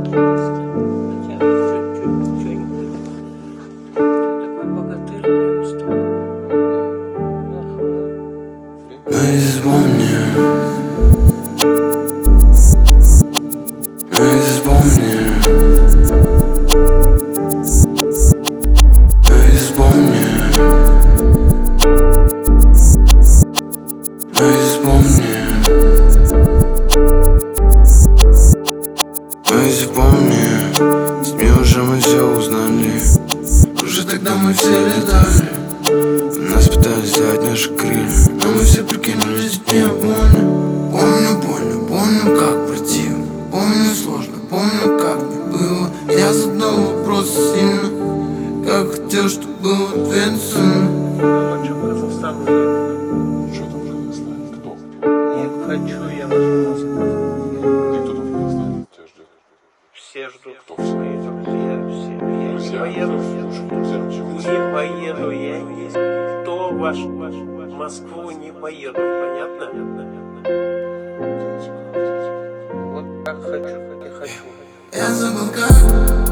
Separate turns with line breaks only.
Мы все узнали. Уже тогда мы все летали. Нас пытались взять наши крылья, но мы все прикинулись детьми обоими. Помню, как противно. Помню, сложно, помню, как мне было. Я задал вопрос сильно, как хотел, чтобы был ответ сильно.
Хочу в Казахстан уехать.
Что там в Казахстане? Кто?
Не хочу я в Казахстан.
Ты кто там в Казахстане? Тебя ждет?
Все ждут.
Кто все?
Мои друзья, все. Я не
Друзья?
поеду.
Друзьям чего?
Не поеду я. Кто в Москву не поеду. Понятно? Вот так хочу, не хочу.
Я забыл как